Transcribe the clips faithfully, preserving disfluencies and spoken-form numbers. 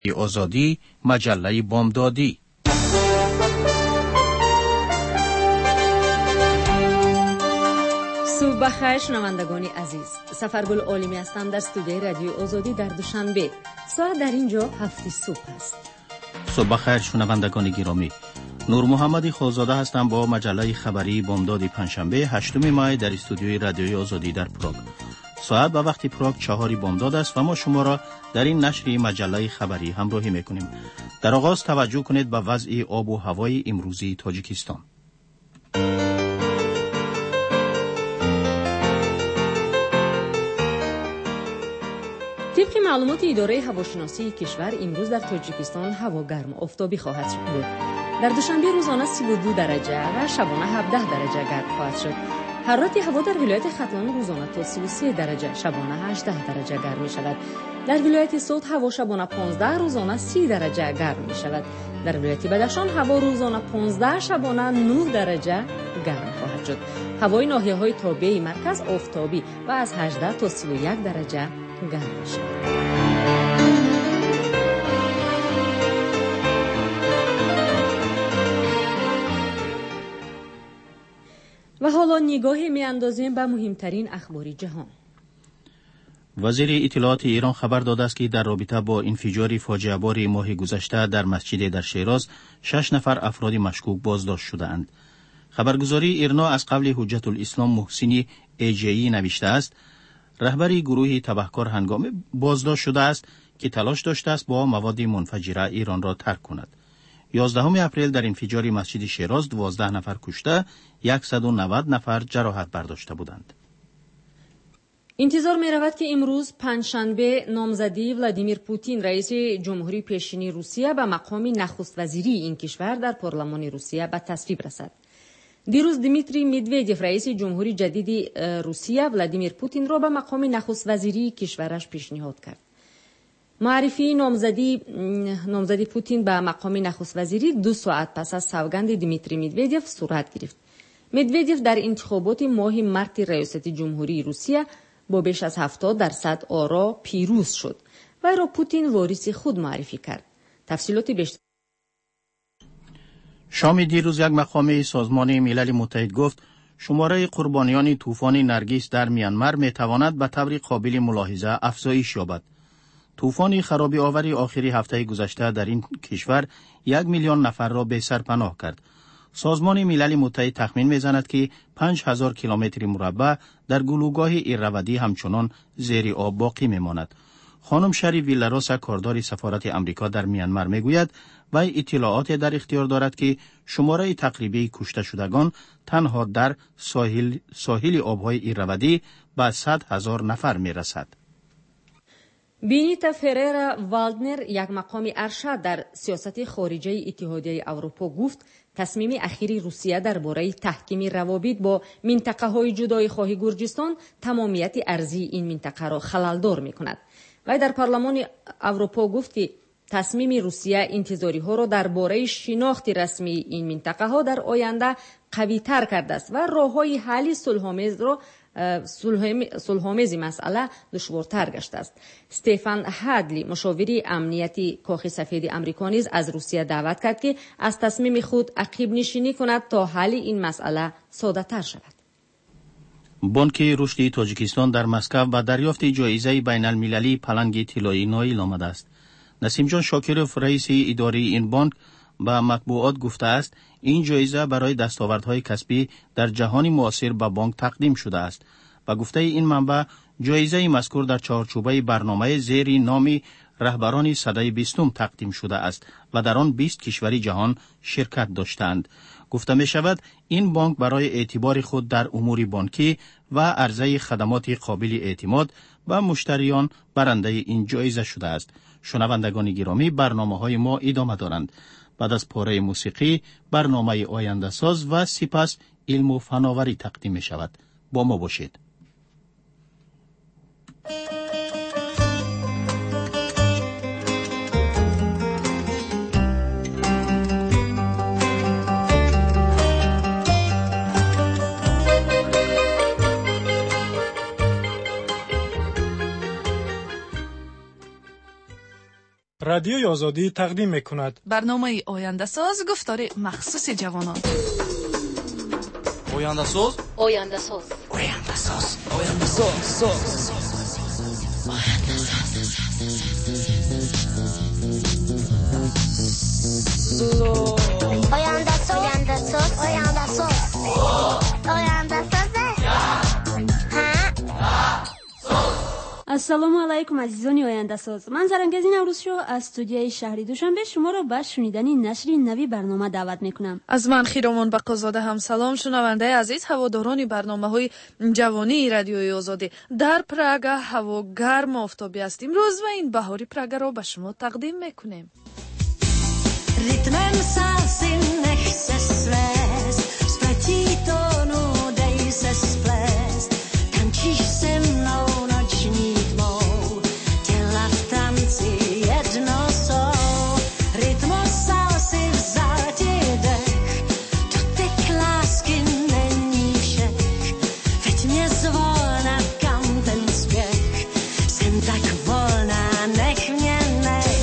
آزادی، مجله بامدادی. صبح بخیر شنوندگان عزیز، سفرگل عالمی هستم در استودیوی رادیو آزادی در دوشنبه. ساعت در اینجا هفت صبح است. صبح بخیر شنوندگان گرامی، نور محمد خوزاده هستم با مجله خبری بامداد پنجشنبه هشتم ماه در استودیوی رادیوی آزادی در پراگ. ساعت به وقت پراگ چهار بامداد است و ما شما را در این نشر مجله خبری همراهی میکنیم. در آغاز توجه کنید به وضع آب و هوای امروزی تاجیکستان. طبق معلومات اداره هواشناسی کشور امروز در تاجیکستان هوا گرم و آفتابی خواهد بود. در دوشنبه روزانه سی و دو درجه و شبانه هفده درجه گرم خواهد شد. حرارت هوا در ولایت ختلان روزانه تا سی و سه درجه شبانه هجده درجه گرم می شود. در ولایت سوت هوا شبانه پانزده روزانه سی درجه گرم می شود. در ولایت بدخشان هوا روزانه پانزده شبانه نه درجه گرم خواهد شد. هوای ناحیه‌های تابع مرکز آفتابی و از هجده تا سی و یک درجه گرم می شود. و حالا نگاهی می اندازیم به مهمترین اخبار جهان. وزیر اطلاعات ایران خبر داده است که در رابطه با انفجار فاجعه بار ماه گذشته در مسجد در شیراز شش نفر افراد مشکوک بازداشت شده‌اند. خبرگزاری ایرنا از قبل حجت الاسلام محسنی ایجی نوشته است رهبر گروه تبهکار هنگام بازداشت شده است که تلاش داشته است با مواد منفجره ایران را ترک کند. یازدهم اپریل در انفجار مسجد شیراز دوازده نفر کشته، صد و نود نفر جراحت برداشته بودند. انتظار می رود که امروز پنجشنبه نامزدی ولادیمیر پوتین رئیس جمهوری پیشین روسیه به مقام نخست وزیری این کشور در پارلمان روسیه به تصویب رسد. دیروز دیمیتری مدودیف رئیس جمهوری جدید روسیه ولادیمیر پوتین را به مقام نخست وزیری کشورش پیشنهاد کرد. معرفی نامزدی نامزدی پوتین به مقام نخست وزیری دو ساعت پس از سوگند دیمیتری مدودیف صورت گرفت. مدودیف در انتخابات ماه مارس ریاست جمهوری روسیه با بیش از هفتاد درصد آرا پیروز شد و را پوتین وارث خود معرفی کرد. تفصیلات بیشتر. شام دیروز یک مقام سازمان ملل متحد گفت شماره قربانیان طوفان نرگس در میانمار می تواند به طور قابل ملاحظه افزایش یابد. طوفان خرابی آوری آخری هفته گذشته در این کشور یک میلیون نفر را به سر پناه کرد. سازمان ملل متحد تخمین می‌زند که پنج هزار کیلومتر مربع در گلوگاه ایرودی همچنان زیر آب باقی می‌ماند. خانم شری ویلاروسا کاردار سفارت امریکا در میانمار میگوید و اطلاعات در اختیار دارد که شماره تقریبی کشته شدگان تنها در ساحل ساحل آب‌های ایرودی به صد هزار نفر می‌رسد. بینیتا فریر والدنر یک مقام ارشد در سیاست خارجی اتحادیه اروپا گفت تصمیم اخیری روسیه درباره تحکیم روابط با منطقه‌های جدای خواهی گرجستان تمامیت ارضی این منطقه را خلل‌دار می‌کند. و در پارلمان اروپا گفت که تصمیم روسیه انتظاری‌ها را درباره شناخت رسمی این منطقه‌ها در آینده قوی‌تر کرده است و راه‌های حل صلح‌آمیز را صلح‌آمیز مسئله دشوارتر گشته است. استفان هادلی مشاوری امنیتی کاخ سفید آمریکا نیز از روسیه دعوت کرد که از تصمیم خود عقب نشینی کند تا حل این مسئله ساده‌تر شود. بانک رشد تاجیکستان در مسکو با دریافت جایزه بین المللی پلنگ طلایی نایل آمده است. نسیم جان شاکروف رئیس اداره این بانک به مطبوعات گفته است این جایزه برای دستاوردهای کسبی در جهان معاصر به بانک تقدیم شده است و گفته این منبع جایزه مذکور در چارچوبه برنامه زیر نام رهبران سده بیستم تقدیم شده است و در آن بیست کشور جهان شرکت داشتند. گفته می شود این بانک برای اعتبار خود در امور بانکی و عرضه خدمات قابل اعتماد به مشتریان برنده این جایزه شده است. شنوندگان گرامی، برنامه‌های ما ادامه دارند. بعد از پاره موسیقی برنامه آینده ساز و سپس علم و فناوری تقدیم می شود. با ما باشید. رادیوی آزادی تقدیم میکند. برنامه آینده ساز گفتار مخصوص جوانان. آینده ساز آینده ساز آینده ساز آینده ساز آینده ساز آینده ساز آینده ساز آینده ساز السلام علیکم عزیزان آینده ساز. من زرنگزی نوروزشو از استودیوی شهری دوشنبه شما را به شنیدن نشر نوی برنامه دعوت میکنم. از من خیرامان بقازاده هم سلام. شنونده عزیز، هواداران برنامه‌های جوانی رادیوی آزادی، در پراگا هوا گرم و آفتابی است امروز و این بهاری پراگا را به شما تقدیم میکنیم. Rytmen salsin nech se svést, spletí tónu dej se splést, tančíš se mnou noční tmou, těla v tanci jedno jsou. Rytmus salsi vzal ti dech, dotek lásky není všech, veď mě zvolna kam ten spěch, jsem tak volná, nech mě nech.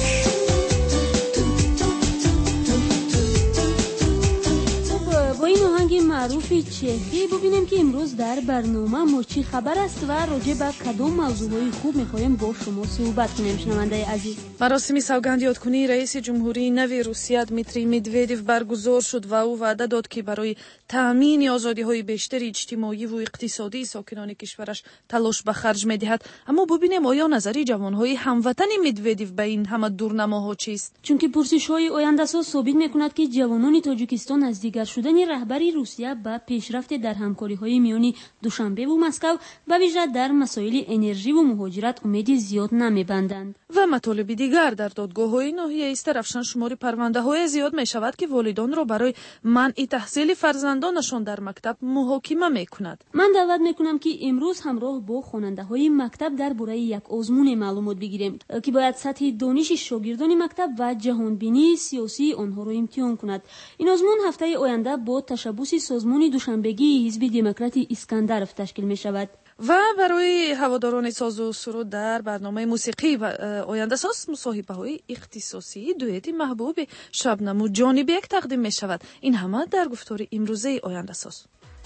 معروفی چهری ببینیم که امروز در برنامه ما چی خبر است و راجع به کدام موضوعهای خوب میخوایم با شما صحبت کنیم. شنونده عزیز، مراسم سوگند یادکنی رئیس جمهوری نو روسیه دمیتری مدودیو برگزار شد و او وعده داد که برای تامین آزادی‌های بیشتر اجتماعی و اقتصادی ساکنان کشورش تلاش به خرج می‌دهد. اما ببینیم آیا نظری جوان‌های هموطن مدودیو به این همه دورنماها چیست؟ چون که پرسش‌های آینده ساز ثابت می‌کند که جوانان تاجیکستان از دیگر شدن رهبری روسیه به پیشرفت در همکاری‌های میانی دوشنبه و مسکو و ویژه در مسائل انرژی و مهاجرت امیدی زیاد نمی‌بندند. و مطالب دیگر در دادگاه‌های ناحیه است رفشان شمار پرونده‌های زیاد می‌شود که والدان را برای منع تحصیل فرزندانشان در مکتب محاکمه می‌کند. من دعوت می‌کنم که امروز همراه با خواننده‌های مکتب درباره یک آزمون معلومات بگیریم که باید سطح دانش شاگردان مکتب و جهانبینی سیاسی آنها را امتحان کند. این آزمون هفته آینده با تشبث سازمان دوشنبگی حزب دموکرات اسکندرف تشکیل می‌شود. و برای هواداران ساز و سرود در برنامه موسیقی و آینده ساز مصاحبه‌های اختصاصی دوئت محبوب شبنم و جانبیک تقدیم می‌شود. این همه در گفتار امروزه آینده ساز.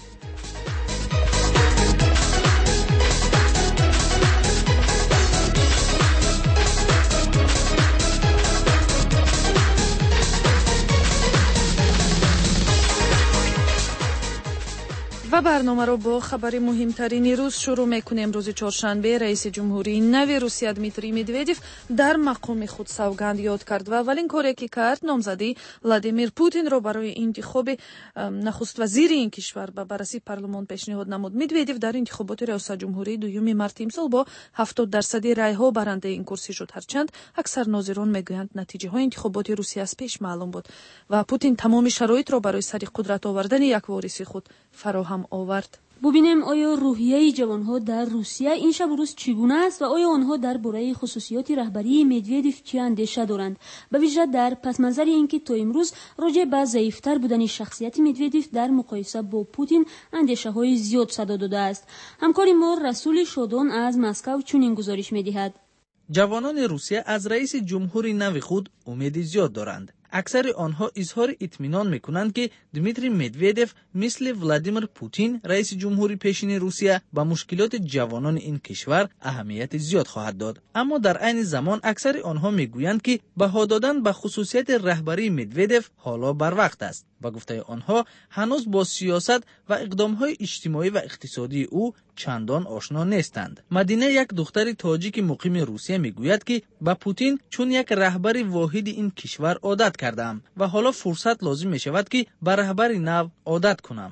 و برنامه را با خبر مهمترین روز شروع میکنیم. روز چهارشنبه رئیس جمهوری نو روسیه دمیتری مدودیو در مقام خود سوگند یاد کرد و اولین کاری که کرد نامزدی ولادیمیر پوتین را برای انتخاب نخست وزیر این کشور به بررسی پارلمان پیشنهاد نمود. مدودیو در انتخابات ریاست جمهوری دوم مارت امسال با هفتاد درصد رای ها برنده این کرسی شد، هرچند اکثر ناظران میگویند نتیجه های انتخابات روسیه از پیش معلوم بود و پوتین تمام شرایط را برای سر قدرت آوردن یک وارث خود فراهم آورد. ببینیم آیا روحیه جوانها در روسیه این شب و روز چگونه است و آیا آنها درباره خصوصیات رهبری مدودیو چه اندیشه دارند، به ویژه در پس منظر اینکه تا امروز راجع به ضعیفتر بودن شخصیت مدودیو در مقایسه با پوتین اندیشه های زیاد صدا داده است. همکار ما رسول شادان از مسکو چنین گزارش می‌دهد. جوانان روسیه از رئیس جمهوری نو خود امید زیاد دارند. اکثر آنها اظهار اطمینان میکنند که دمیتری مدودیو مثل ولادیمیر پوتین رئیس جمهوری پیشین روسیه به مشکلات جوانان این کشور اهمیت زیاد خواهد داد. اما در عین زمان اکثر آنها میگویند که بها دادن به خصوصیت رهبری مدودیو حالا بر وقت است. با گفته آنها هنوز با سیاست و اقدامهای اجتماعی و اقتصادی او چندان آشنا نیستند. مدینه یک دختر تاجیک مقیم روسیه میگوید که با پوتین چون یک رهبر واحد این کشور عادت کردم و حالا فرصت لازم می شود که به رهبر نو عادت کنم.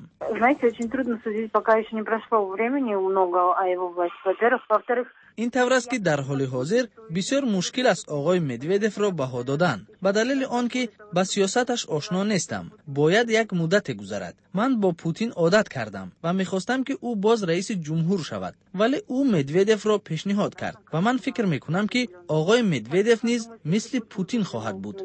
این طور است که در حال حاضر بسیار مشکل است آقای مدودیو را بها دادن به دلیل آنکه با سیاستش آشنا نیستم. باید یک مدت گذرد. من با پوتین عادت کردم و میخواستم که او باز رئیس جمهور شود، ولی او مدودیو را پیشنهاد کرد و من فکر میکنم که آقای مدودیو نیز مثل پوتین خواهد بود.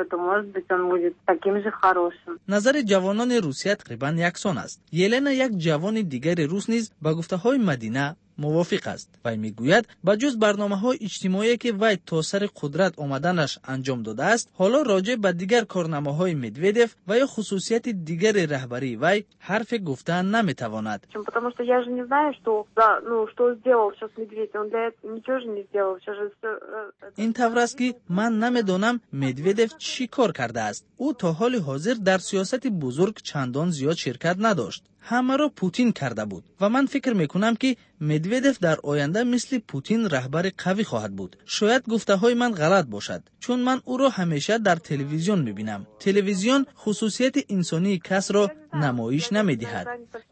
نظر جوانان روسیه تقریبا یکسان است. یلنا یک جوان دیگر روس نیز با گفته‌های مدینه موافق است. وی میگوید بجز برنامه‌های اجتماعی که وی تا سر قدرت آمدنش انجام داده است، حالا راجع به دیگر کارنامه‌های مدویدف و یا خصوصیت دیگر رهبری وی حرف گفتن نمیتواند. Потому что я же не знаю, что да, ну что сделал сейчас Медведев, он для этого ничего же не сделал. Сейчас же این طور است که من نمیدانم مدویدف چی کار کرده است. او تا حال حاضر در سیاست بزرگ چندان زیاد شرکت نداشت. همه را پوتین کرده بود و من فکر میکنم که مدویدف در آینده مثل پوتین رهبر قوی خواهد بود. شاید گفته های من غلط باشد، چون من او را همیشه در تلویزیون میبینم. تلویزیون خصوصیت انسانی کس را نمایش نمیدهد.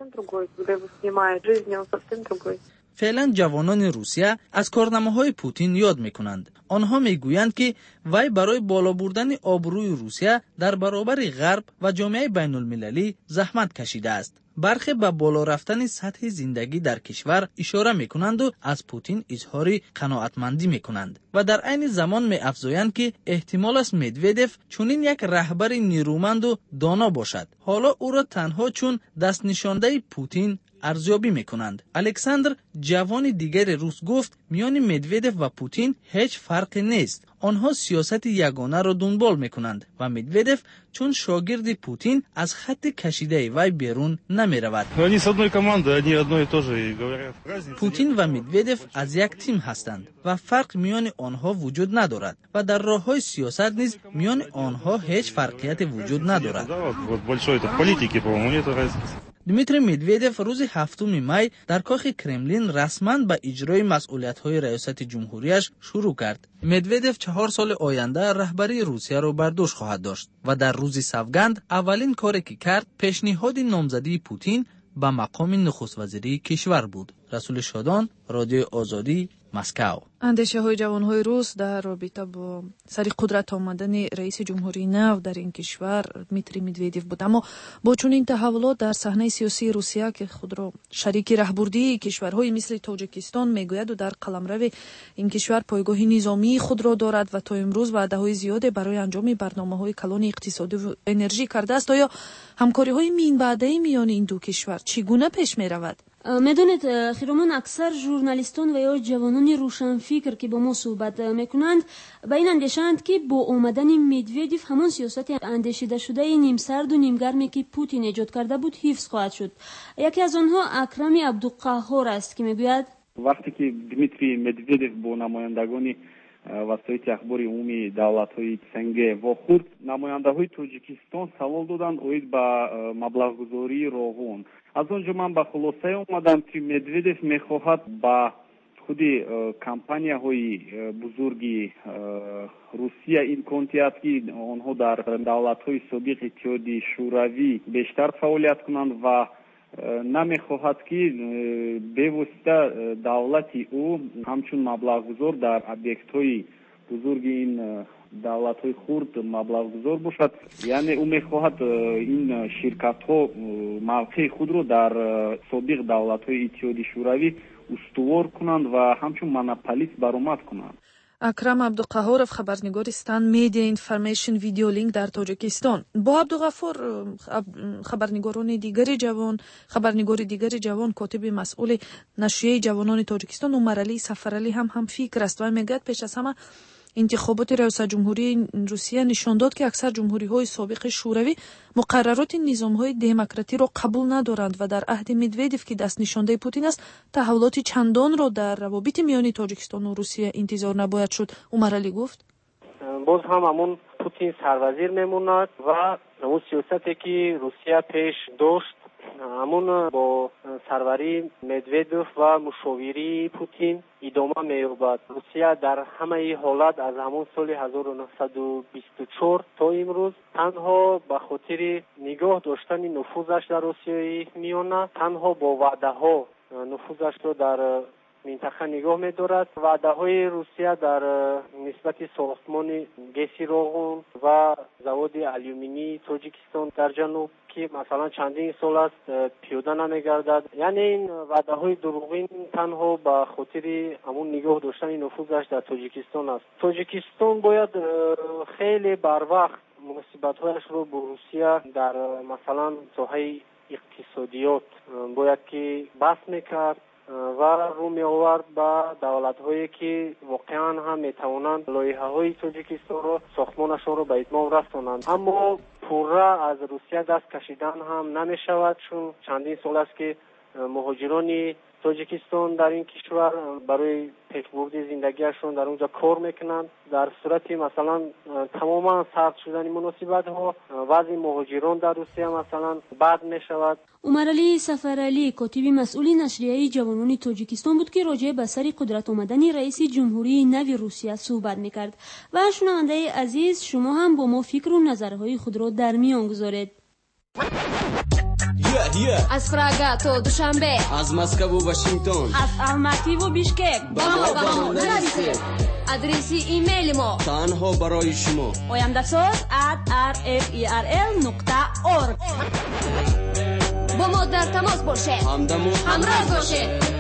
فعلا جوانان روسیه از کارنامه‌های پوتین یاد میکنند. آنها میگویند که وی برای بالا بردن آبروی روسیه در برابر غرب و جامعه بین المللی زحمت کشیده است. برخی به بالا رفتن سطح زندگی در کشور اشاره میکنند و از پوتین اظهار قناعتمندی میکنند و در عین زمان میافزایند که احتمال است مدویدف چنین یک رهبر نیرومند و دانا باشد. حالا او را تنها چون دست نشانده پوتین ارزیابی میکنند. الکساندر جوان دیگر روس گفت میان مدویدف و پوتین هیچ فرقی نیست. آنها سیاست یگانه را دنبال میکنند و مدویدف چون شاگرد پوتین از خط کشیده وی بیرون نمیرود. پوتین و مدویدف از یک تیم هستند و فرق میان آنها وجود ندارد و در راههای سیاست نیز میان آنها هیچ فرقیت وجود ندارد. دمیتری مدویدف روز هفتم می در کاخ کرملین رسما به اجرای مسئولیت‌های ریاست جمهوریش شروع کرد. مدویدف چهار سال آینده رهبری روسیه را بر دوش خواهد داشت و در روز سوگند اولین کاری که کرد پیشنهاد نامزدی پوتین به مقام نخست وزیری کشور بود. رسول شادان، رادیو آزادی، مسکو. اندیشه های جوان های روس در رابطه با سری قدرت آمدن رئیس جمهوری نو در این کشور دمیتری مدویدف بود، اما با چنین تحولات در صحنه سیاسی روسیه که خود را شریک رهبردی کشورهای مثل تاجیکستان میگوید و در قلمرو این کشور پایگاه نظامی خود را دارد و تا امروز وعده های زیاد برای انجام برنامه های کلان اقتصادی و انرژی کرده است، آیا همکاری های مین بعده میان این دو کشور چگونه پیش می رود؟ میدونید خیرمان، اکثر ژورنالیستان و یا جوانان روشنفکر که با ما صحبت میکنند به این اندیشند که با آمدن مدویدف همان سیاست اندیشیده شده نیم سرد و نیم گرمی که پوتین ایجاد کرده بود حفظ خواهد شد. یکی از آنها اکرم عبدالقهار است که میگوید وقتی که دمیتری مدویدف با نمایندگان وسایط اخباری عمومی دولت‌های سنگ واخورد، نماینده‌های تاجیکستان سوال دادند اوید به مبلغ‌گذاری راهون. از اونجا من به خلاصه اومدم که مدویدف میخواهد با خودی کمپانی‌های بزرگی روسیه این کنتیات که آنها در دولت‌های سابق اتحادیه شوروی بیشتر فعالیت کنند و نمیخواهد که به واسطه دولت او همچون مبلغ‌گذار در ابیکت‌های بزرگ این دولت‌های خرد مبلغ‌گذار باشد. یعنی او میخواهد این شرکت‌ها موقع خود را در سابق دولت‌های اتحادیه شوروی استوار کنند و همچون مونوپولیست برآمد کنند. اکرم عبدالقهارов، خبرنگار استان میدیا اینفورمیشن ویدیو لینک در تاجیکستان. با عبدالغفار خبرنگاران دیگری جوان خبرنگار دیگری جوان کاتب مسئول نشریه جوانان تاجیکستان عمر علی سفرعلی هم هم فکر است و میگوید پیش از همه انتخابات ریاست جمهوری روسیه نشان داد که اکثر جمهوری‌های سابق شوروی مقررات نظام‌های دموکراتی را قبول ندارند و در عهد مدویدف که دست نشانده پوتین است تحولات چندان را در روابط میان تاجیکستان و روسیه انتظار نباید شد. عمر علی گفت باز هم همون پوتین سروزیر میموند و اون سیاستی که روسیه پیش داشت همون با سروری مدویدف و مشاوری پوتین ادامه می‌یابد. روسیه در همه حالت از همون سال هزار و نهصد و بیست و چهار تا امروز تنها به خاطر نگاه داشتن نفوذش در روسیه میانه، تنها با وعده ها نفوذش را در منطقه نگاه می‌دارد. وعده‌های روسیه در نسبت ساختمان گسی راغون و زواد آلومینی تاجیکستان در جنوب که مثلا چندین سال است پیاده نمی‌گردد، یعنی این وعده‌های دروغین تنها به خاطر همون نگاه داشتن نفوذش در تاجیکستان است. تاجیکستان باید خیلی بر وقت مناسبت‌هایش رو با روسیه در مثلا ساحه اقتصادیات باید که بحث میکرد و رو می آورد به دولت‌هایی که واقعا هم میتوانند لایحه‌های تاجیکستان رو ساختمانشون رو به اتمام رسانند. اما پورا از روسیه دست کشیدن هم نمی شود، چون چندین سال است که مهاجران تاجیکستان در این کشور برای پیشبرد زندگیشون در اونجا کار میکنند. در صورت مثلا تماما سرد شدن مناسبت ها وضع مهاجران در روسیه مثلا بد میشود. عمرعلی سفرعلی کاتب مسئول نشریه جوانان تاجیکستان بود که راجع به سر قدرت آمدن رئیس جمهوری نو روسیه صحبت میکرد. و شنونده عزیز، شما هم با ما فکر و نظرهای خود را در میان گذارید. Yeah, yeah. از پراگا تا دوشنبه، از مسکو و واشنگتن، از الماتی و بیشکک با ما با ما نویسید. ادرسی ایمیل ما تنها برای شما oyandasos at r f e r l نقطه org. با ما در تماس باشید، همدم و همراه باشید.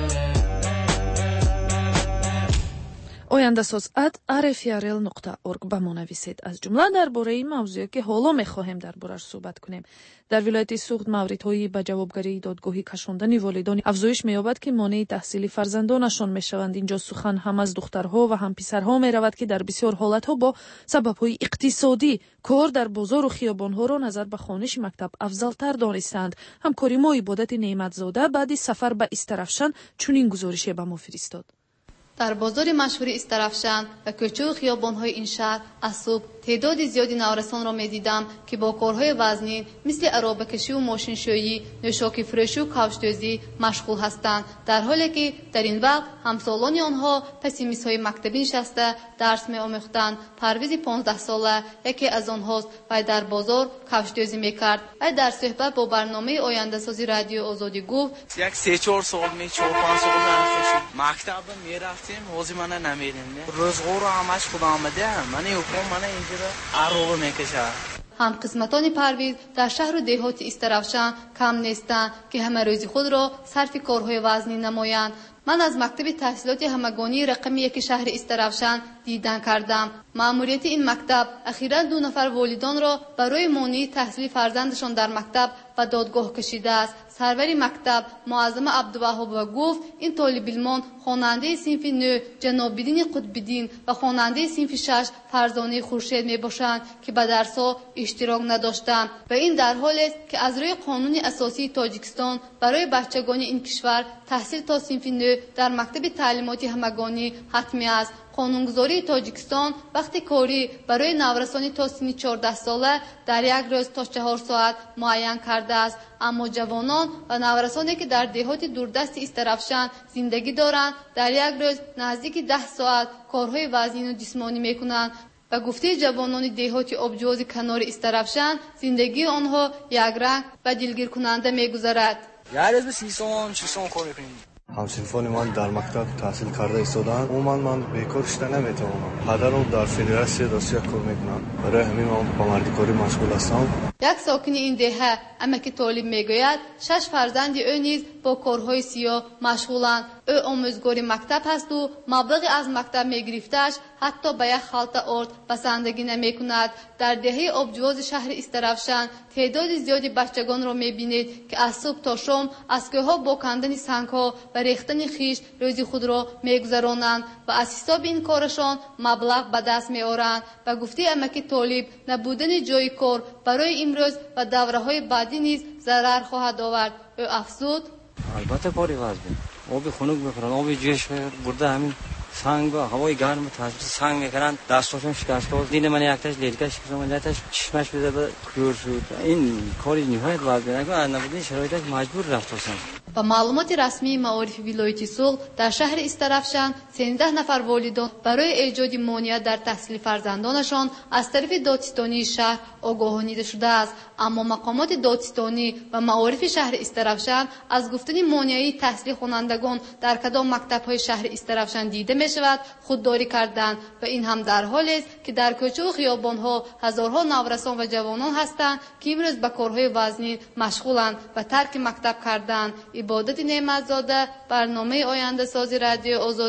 oyandasos at r f e r l نقطه org ба мо нависед. аз ҷумла дар бораи мавзӯе ки ҳоло мехоҳем дар бораш суҳбат кунем. дар вилояти суғд мавридҳои ба ҷавобгарии додгоҳӣ кашондани волидон афзоиш меёбад ки монеи таҳсили фарзандонашон мешаванд. инҷо сухан ҳам аз духтарҳо ва ҳам писарҳо меравад ки дар бисёр ҳолатҳо бо сабабҳои иқтисодӣ кор дар бозору хиёбонҳоро назар ба хониши мактаб афзалтар донистаанд. ҳамкори мо ибодати неъматзода баъди сафар ба Истарафшан чунин гузорише ба мо фиристод. در بازار مشهور استرافشان و کوچه و خیابان‌های این شهر از صبح تعداد زیادی نوارسان را می‌دیدم که با کارهای وزنین مثل عرابه‌کشی و ماشین‌شویی، نوشاکی فروشی و کفش‌دوزی مشغول هستند، در حالی که در این وقت همسالان آنها پس میزهای مکتبی نشسته درس می‌آموختند. پرویز پانزده ساله یکی از آنهاست و در بازار کفش‌دوزی می‌کرد. و در صحبت با برنامه آینده‌سازی رادیو آزادی گفت: یک سه چهار سال می چهار پنج سال نرفتم مکتب میرفتیم موزی من نمیریم روزگار رو همش خود آمده من یکم من اینجا عروبه میکشه. هم قسمتان پرویز در شهر و دهات استرافشان کم نیستند که همه روزی خود را صرف کارهای وزنی نمایند. من از مکتب تحصیلات همگانی رقم یک شهر استرافشان دیدن کردم. مأموریت این مکتب اخیراً دو نفر والدان را برای مانع تحصیل فرزندشان در مکتب و دادگاه کشیده است. سرور مکتب معظم عبدالوهاب گفت این طالب علمان خواننده صنف نو جنابالدین قطب‌الدین و خواننده صنف شش فرزانه خورشید می باشند که به درس‌ها اشتراک نداشتند و این در حالی است که از روی قانون اساسی تاجیکستان برای بچگان این کشور تحصیل تا صنف نو در مکتب تعلیمات همگانی حتمی است. قانونگذاری تاجیکستان وقتی کاری برای نورسانی تا سن چهارده ساله در یک روز تا چهار ساعت معین کرده است، اما جوانان و نورسانی که در دهات دوردست استرافشان زندگی دارند در یک روز نزدیک ده ساعت کارهای وزین و جسمانی میکنند. و گفته جوانان دهات آبجوز کنار استرافشان زندگی آنها یک رنگ و دلگیر کننده میگذرد. یک روز به سی سال شش سال کار میکنیم. همسنفان من در مکتب تحصیل کرده ایستادند. عموما من بیکار شده نمیتوانم. پدرم در فدراسیون روسیه کار میکنند. برای همین من با مردکاری مشغول هستم. یک ساکن این دهه اما که طالب میگوید شش فرزند او نیز با کارهای سیاه مشغولند. او آموزگار مکتب هست و مبلغ از مکتب میگرفتش حتی به یک خلط آرد بسندگی نمیکند. در دهه آبجوز شهر استرافشان تعداد زیادی بچگان را میبینید که از صبح تا شام از کوهها با کندن سنگها و ریختن خیش روزی خود را میگذرانند و از حساب این کارشان مبلغ به دست میآورند. و گفته امکی طالب نبودن جای کار برای امروز و دوره‌های بعدی نیز ضرر خواهد آورد. او افزود: البته کاری واسه آبی خنک میخورن، آبی جوش برده همین سنگ و هوای گرم تازه سنگ میکنن، دستاشون شکسته است. دین من یک تاش لیرکش کردم، من تاش چشمش بده به کور شد. این کاری نهایت واجبه نگه نبودین شرایطش مجبور رفتم. و معلومات رسمی معارف ولایت سوغد در شهر استرافشان سیزده نفر والدان برای ایجاد مانعیت در تحصیل فرزندانشان از طرف دادستانی شهر آگاهانیده شده است، اما مقامات دادستانی و معارف شهر استرافشان از گفتن مانعی تحصیل خوانندگان در کدام مکتب‌های شهر استرافشان دیده می شود خودداری کردند و این هم در حالی است که در کوچه و خیابان‌ها هزارها نورسان و جوانان هستند که امروز به کارهای وزنی مشغولند و ترک مکتب کردند. عبادت نعمتزاده، برنامه آینده سازی رادیو آزادی،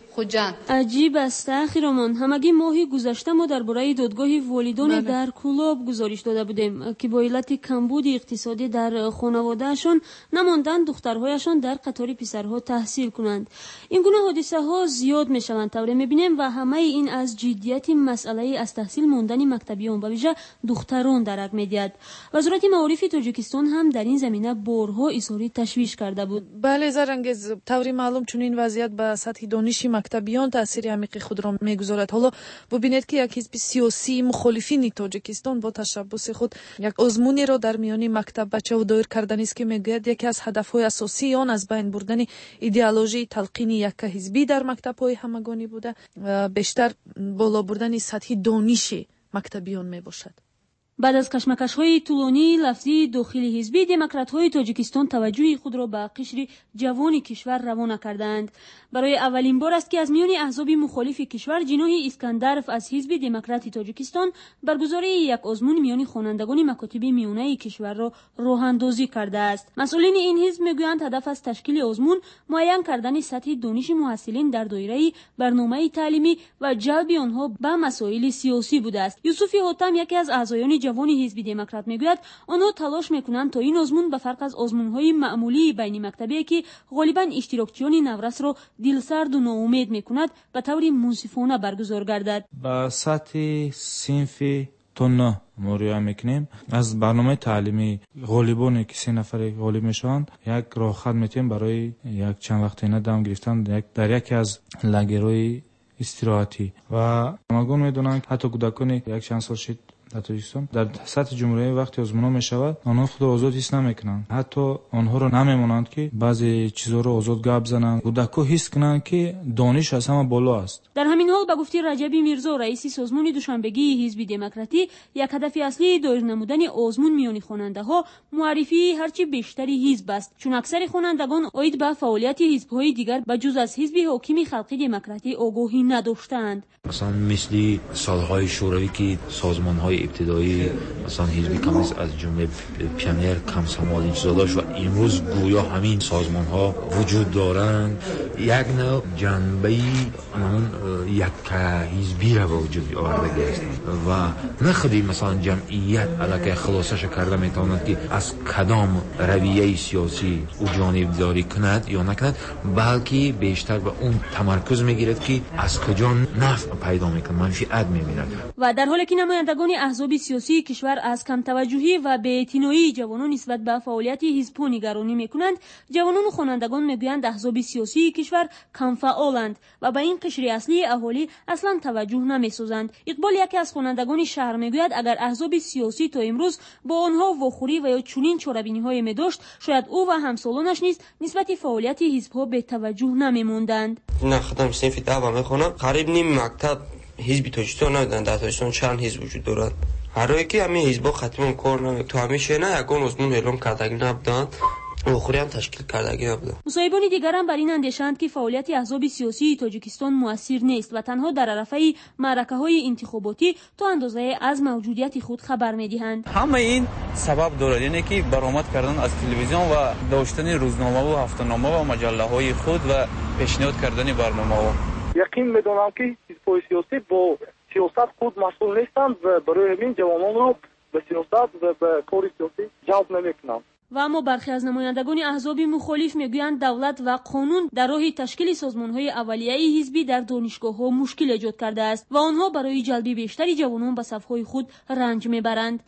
خوجند. عجیب است اخیرامان. همگی ماهی گذشته ما درباره دادگاه والدان در کولاب گزارش داده بودیم که با علت کمبود اقتصادی در خانوادهشان نماندن دخترهایشان در قطار پسرها تحصیل کنند. این گونه حادثه ها زیاد می شوند طوری می بینیم و همه این از جدیت مسئله از تحصیل ماندن مکتبیان و ویژه دختران درک می دهد. وزارت معارف تاجیکستان هم در این زمینه بارها اظهار تشویش کرده بود. بله زرنگز، طوری معلوم چنین وضعیت به سطح دانش مکتبیان تاثیر عمیق خود را میگذارد. حالا ببینید که یک حزب سیاسی مخالفین تاجیکستان با تشبث خود یک آزمونی را در میان مکتب بچه‌ها دایر کردن است که میگوید یکی از هدف‌های اساسی آن از بین بردن ایدئولوژی تلقین یک حزبی در مکتب‌های همگانی بوده و بیشتر بالا بردن سطح دانش مکتبیان میباشد. بعد از کشمکش‌های طولانی لفظی داخلی حزبی، دموکرات‌های تاجیکستان توجه خود را به قشر جوان کشور روانه کردند. برای اولین بار است که از میان احزاب مخالف کشور جناح اسکندرف از حزب دموکرات تاجیکستان برگزاری یک آزمون میان خوانندگان مکاتب میانه کشور را راه‌اندازی کرده است. مسئولین این حزب میگویند هدف از تشکیل آزمون معین کردن سطح دانش محصلین در دایره برنامه تعلیمی و جلب آنها به مسائل سیاسی بوده است. یوسف حاتم یکی از اعضایان جوان حزب دموکرات میگوید آنها تلاش میکنند تا این آزمون به فرق از آزمون‌های معمولی بین مکتبی که غالباً اشتراکچیان نورس را دلسرد و ناامید میکند به طور منصفانه برگزار گردد. با سطح صنف تونه مراجعه میکنیم. از برنامه تعلیمی غالبانی که سه نفر غالب میشوند یک راهخط میتیم برای یک چند وقتینه دم گرفتن یک در یکی از لاگرهای استراحتی و همگان میدونند حتی کودکان یک چند سال شد در تاجیکستان در سطح جمهوری وقتی آزمون میشود آنها خود را آزاد حس نمیکنند، حتی آنها را نمیمونند که بعضی چیزا را آزاد گپ بزنند. کودک‌ها حس کنند که دانش از همه بالا است. در همین حال به گفته رجبی میرزا رئیس سازمان دوشنبگی حزب دموکراتی یک هدف اصلی دایر نمودن آزمون میان خواننده‌ها معرفی هرچی بیشتری حزب است، چون اکثر خوانندگان عاید به فعالیت حزب‌های دیگر به جز از حزب حاکم خلقی دموکراتی آگاهی نداشتند. مثلا مثل سالهای شوروی که سازمان‌های ابتدایی مثلا حزب کمونیست از جمله پیونیر کمسمال این چیزا داشت و امروز گویا همین سازمان ها وجود دارند. یک نوع جنبه اون یک حزبی را به وجود آورده است و نه خودی مثلا جمعیت علاقه خلاصش کرده میتواند که از کدام رویه سیاسی او جانبداری کند یا نکند، بلکه بیشتر به اون تمرکز میگیرد که از کجا نفع پیدا میکنه، منفعت میبیند. و در حالی که نمایندگان احزاب سیاسی کشور از کم توجهی و بی‌اعتنایی جوانان نسبت به فعالیت حزب‌ها نگرانی میکنند، جوانان و خوانندگان میگویند احزاب سیاسی کشور کم فعالند و به این قشر اصلی اهالی اصلا توجه نمیسازند. اقبال یکی از خوانندگان شهر میگوید اگر احزاب سیاسی تا امروز با آنها واخوری و یا چنین چاره‌بینی‌های می‌داشت، شاید او و همسالانش نیز نسبت فعالیت حزب‌ها به توجه نمی‌ماندند. نه خودم صنف ده میخونم، قریب نیم مکتب حزب تاجیکستان ندارن. در تاجیکستان چند حزب وجود دارد، هر روی که همین حزب‌ها ختم کار نمی‌کنه. تو همیشه نه یکون آزمون اعلام کردگی نبودن، آخری هم تشکیل کردگی نبودن. مصاحبان دیگر هم بر این اندیشند که فعالیت احزاب سیاسی تاجیکستان مؤثر نیست و تنها در عرصه معرکه‌های انتخاباتی تا اندازه از موجودیت خود خبر می‌دهند. همه این سبب دارد، یعنی که برآمد کردن از تلویزیون و داشتن روزنامه و هفته‌نامه و مجله‌های خود و پیشنهاد کردن برنامه‌ها. یقین می‌دانم که حزب‌های سیاسی با سیاست خود مسئول نیستند و برای همین جوانان را به سیاست و به کار سیاسی جلب نمی‌کنند. و اما برخی از نمایندگان احزاب مخالف میگویند دولت و قانون در راه تشکیل سازمان‌های اولیه حزبی در دانشگاه‌ها مشکل ایجاد کرده است و آنها برای جلب بیشتری جوانان به صف‌های خود رنج میبرند.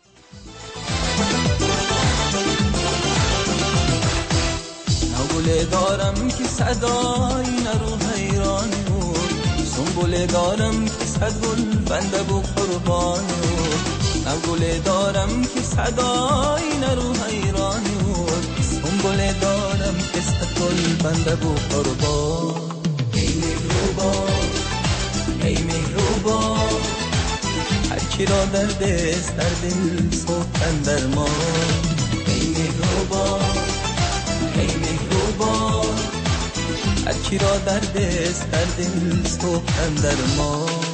نگله دارم که صدای نرو حیران بود، سنبله دارم که صد گل بنده بو قربان بود. نگله دارم که صدای نرو حیران بود، سنبله دارم که صد گل بنده بو قربان. ای مهربان ای مهربان، هر کی را درد است در دل سوختن درمان. ای مهربان ای مهربان، هر کی را درد است در دل سوختن درمان.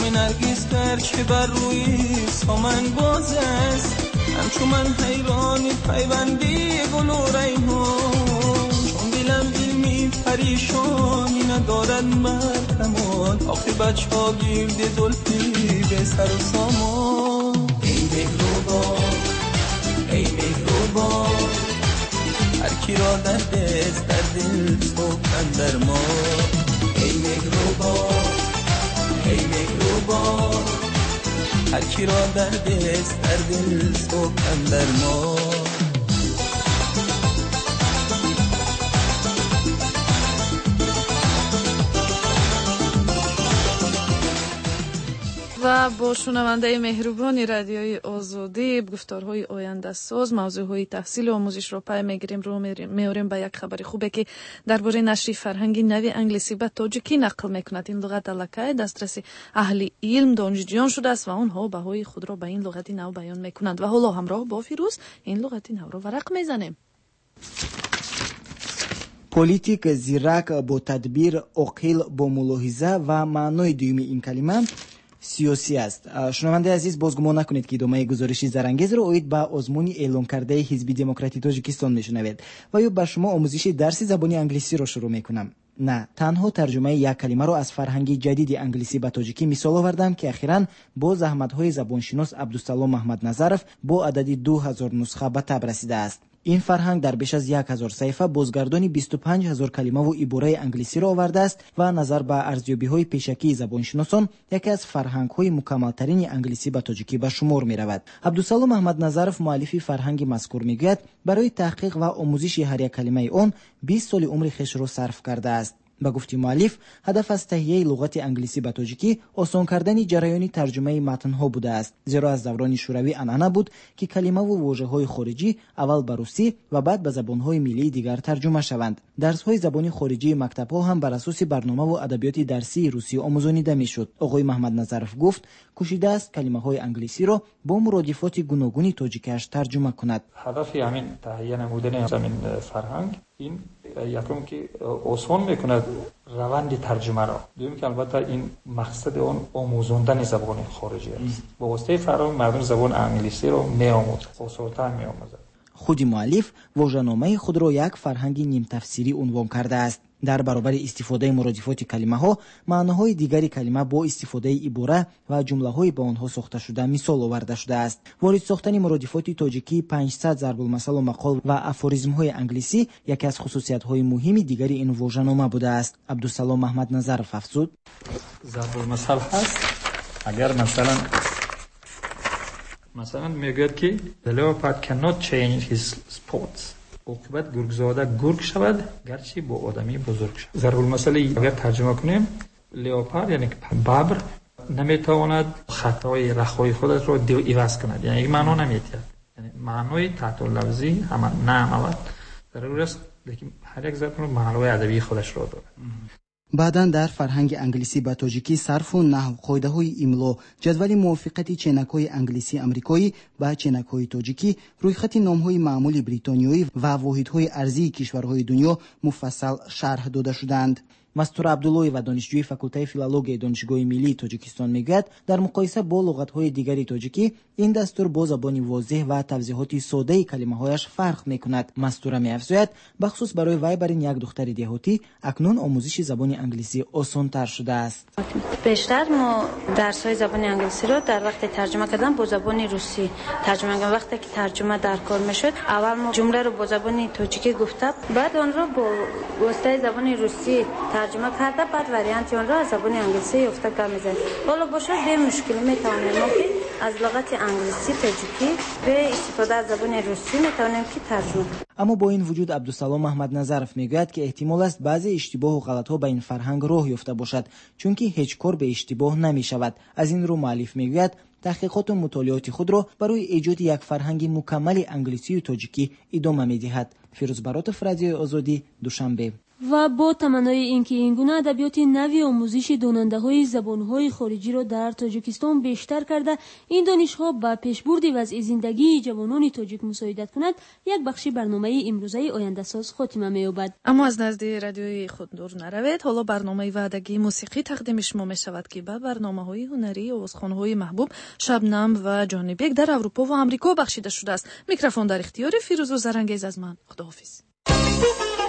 نرگس کرد که بر روی سامن باز است همچو من حیرانی پیوندی گل و ریحان چون دلم علمی پریشانی ندارد بر کمال آخه بچه ها گیرد زلفی به سر و سامان ای مهربان ای مهربان هر کی را در دست در دل سوکن در ما ای مهربان ای مهربان هر کی را در دست در دل سوکن در ما و با شنونده مهربانی رادیوی آزادی گفتارهای آینده ساز موضوعهای تحصیل و آموزش را پی میگیریم رو میاریم به یک خبر خوبه که درباره نشر فرهنگی نوی انگلیسی به تاجیکی نقل میکند. این لغت الکای دسترس اهل علم دانشجویان شده است و آنها بهای خود را به این لغت نو بیان میکنند. و حالا همراه با فیروز این لغت نو را ورق میزنیم. پلیتیک زیرک با تدبیر، عاقل با ملاحظه و معنای دومی این کلمه سیاسی است. شنونده عزیز باز گمان نکنید که ادامه گزارشی زرانگیز را اوید به آزمون اعلام کرده حزب دموکراتی تاجیکستان میشنوید و یا به شما آموزش درس زبان انگلیسی را شروع میکنم. نه، تنها ترجمه یک کلمه را از فرهنگ جدید انگلیسی به تاجیکی مثال آوردم که اخیراً با زحمت‌های زبانشناس عبدالسلام محمد نظرов با عددی دو هزار نسخه به تب رسیده است. این فرهنگ در بیش از یک هزار صفحه بازگردانی بیست و پنج هزار کلمه و عباره انگلیسی را آورده است و نظر به ارزیابی‌های پیشکی زبانشناسان یکی از فرهنگ‌های مکمل‌ترین انگلیسی به تاجیکی به شمار می‌رود. عبدالسلام محمد نظرов مؤلف فرهنگ مذکور میگوید برای تحقیق و آموزش هر یک کلمه آن بیست سال عمر خویش را صرف کرده است. با گفته مؤلف هدف از تهیه لغت انگلیسی به تاجیکی آسان کردن جریان ترجمه متن‌ها بوده است، زیرا از دوران شوروی عنعنه بود که کلمه و واژه‌های خارجی اول به روسی و بعد به زبان‌های ملی دیگر ترجمه شوند. درس‌های زبان خارجی مکتب‌ها هم بر اساس برنامه و ادبیات درسی روسی آموزانیده می‌شد. آقای محمد نظرов گفت کوشیده است کلمه‌های انگلیسی را با مرادفات گوناگون تاجیکی‌اش ترجمه کند. هدف همین تهیه نمودن همین فرهنگ این یکم که آسان میکند روند ترجمه را، دوم که البته این مقصد اون آموزاندن زبان خارجی است. با واسطه فرهنگ مردم زبان انگلیسی را میآموزند، آسان‌تر میآموزند. خود مؤلف واژه‌نامه خود را یک فرهنگ نیم تفسیری عنوان کرده است. در برابر استفاده مرادفات کلمه ها، معناهای دیگری کلمه با استفاده عباره و جمله های با آنها ساخته شده مثال آورده شده است. وارد ساختن مرادفات تاجیکی پانصد ضرب المثل و مقال و افوریزم های انگلیسی یکی از خصوصیت های مهم دیگری این واژه‌نامه بوده است. عبدالسلام محمد نظرов افزود: ضرب المثل هست. اگر مثلا مثلا میگوید که the leopard cannot change his spots. عاقبت گرگزاده گرگ شود گرچه با آدمی بزرگ شود. ضرب المثل اگر ترجمه کنیم لیوپارد یعنی ببر نمیتواند خطای رخهای خودش را عوض کند، یعنی این معنا نمیتید، یعنی معنای تحت لفظی هم نه عملت ضرور است، لیکن هر یک زبان معنای ادبی خودش را دارد. بعداً در فرهنگ انگلیسی به تاجیکی صرف و نحو، قاعده‌های املا، جدول موافقت چینک‌های انگلیسی آمریکایی با چینک‌های تاجیکی، رویخط نام‌های معمولی بریتانیایی و واحدهای ارزی کشورهای دنیا مفصل شرح داده شدند. مستور عبدالله و دانشجوی فاکولته فیلولوژی دانشگاه ملی تاجیکستان میگوید در مقایسه با لغت‌های دیگری تاجیکی این دستور با زبان واضح و توضیحات ساده کلمه‌هایش فرق می‌کند. مستور می‌افزاید بخصوص برای وی برای یک دختر دهاتی اکنون آموزش زبان انگلیسی آسان‌تر شده است. بیشتر ما درس‌های زبان انگلیسی را در وقت ترجمه کردن با زبان روسی ترجمه کردن. وقتی که ترجمه در کار می‌شد اول ما جمله رو با زبان تاجیکی گفته، بعد آن را با واسطه زبان روسی ترجمه کرده، بعد وریانت آن را از زبان انگلیسی یافته کردیم. حالا باشه به مشکلی میتوانیم ما که از لغت انگلیسی تاجیکی به استفاده از زبان روسی میتوانیم که ترجمه. اما با این وجود عبدالسلام محمد نظرов میگوید که احتمال است بعضی اشتباه و غلط‌ها به این فرهنگ راه یافته باشد، چون که هیچ کار به اشتباه نمی‌شود. از این رو مؤلف میگوید تحقیقات و مطالعات خود را برای ایجاد یک فرهنگ مکمل انگلیسی و تاجیکی ادامه می‌دهد. فیروز براتوف، رادیوی آزادی، دوشنبه. و با تمنای اینکه این گونه ادبیات نوی آموزش داننده‌های زبان‌های خارجی را در تاجیکستان بیشتر کرده، این دانش‌ها به پیشبرد وضع زندگی جوانان تاجیک مساعدت کند، یک بخش برنامه امروزه آینده ساز خاتمه می‌یابد. اما از نزد رادیوی خود دور نروید. حالا برنامه وعدگی موسیقی تقدیم شما می‌شود که به برنامه‌های هنری آوازخوان‌های محبوب شبنم و جانبیک در اروپا و آمریکا بخشیده شده است. میکروفون در اختیار فیروز زرنگیز از من. خداحافظ.